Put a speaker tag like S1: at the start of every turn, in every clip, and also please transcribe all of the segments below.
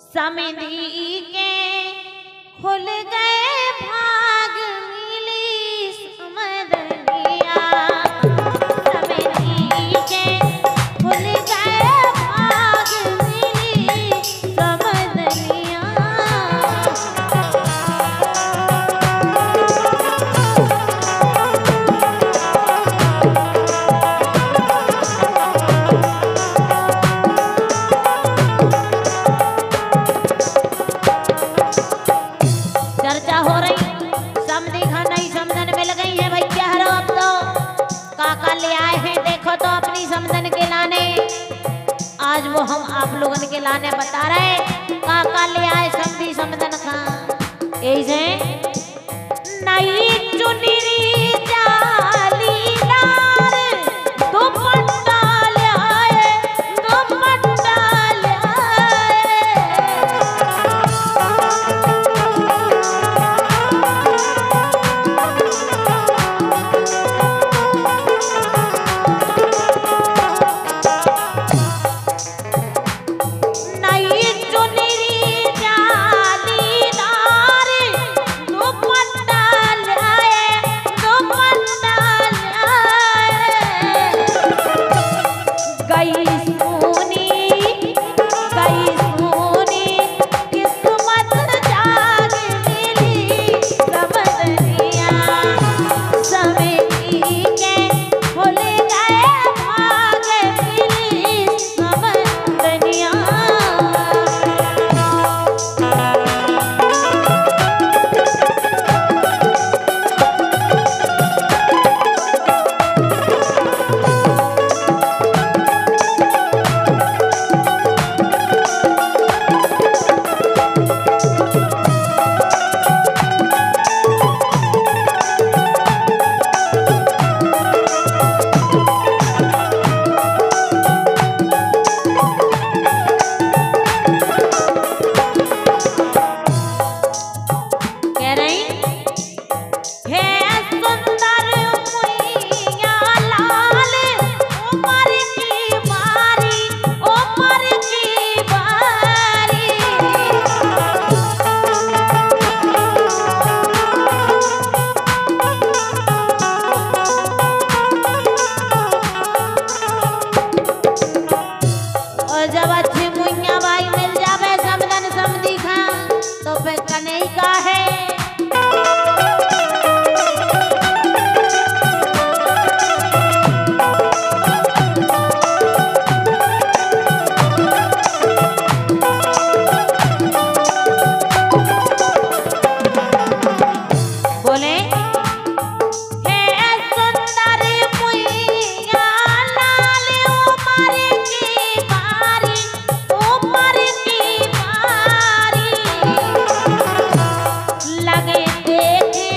S1: समधी के खुल गए भाग मिली समदनिया। समधी के खुल गए भाग मिली समदनिया। चर्चा हो रही समधी का नई समधन मिल गई है भैया। हरो अब तो काका ले आए हैं, देखो तो अपनी समधन के लाने। आज वो हम आप लोगन के लाने बता रहे काका ले आए समधी समधन का। ऐसे नई चुनरी जालीदार दुपट्टा ले आए, दुपट्टा ले आए। नई चुनरी जालीदार दुपट्टा ले आए, दुपट्टा ले आए। गई सोनी किस्मत जाग मिली समदनिया। समधी के खुल गए भाग मिली समदनिया। कह रही हे सुंदर मुइया लाल उमर की बारी, उमर की बारी। और जब अच्छी मुइया भाई मिल जावे समधन समधी खा तो फिर कन्हई का है। बोले हे सुंदर मुइया लाल उमर की बारी, उमर की बारी। लगे देखे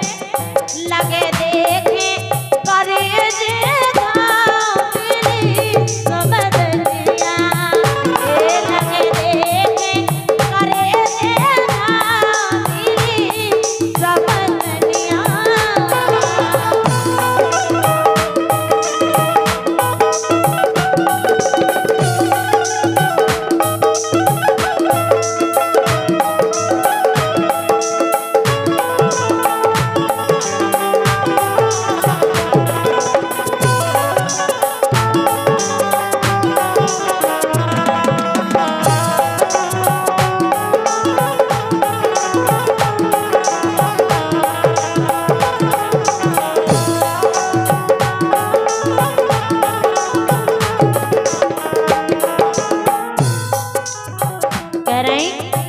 S1: करे जे घाव मिली समदनिया। लगे देखे करे जे घाव मिली समदनिया। कह रहे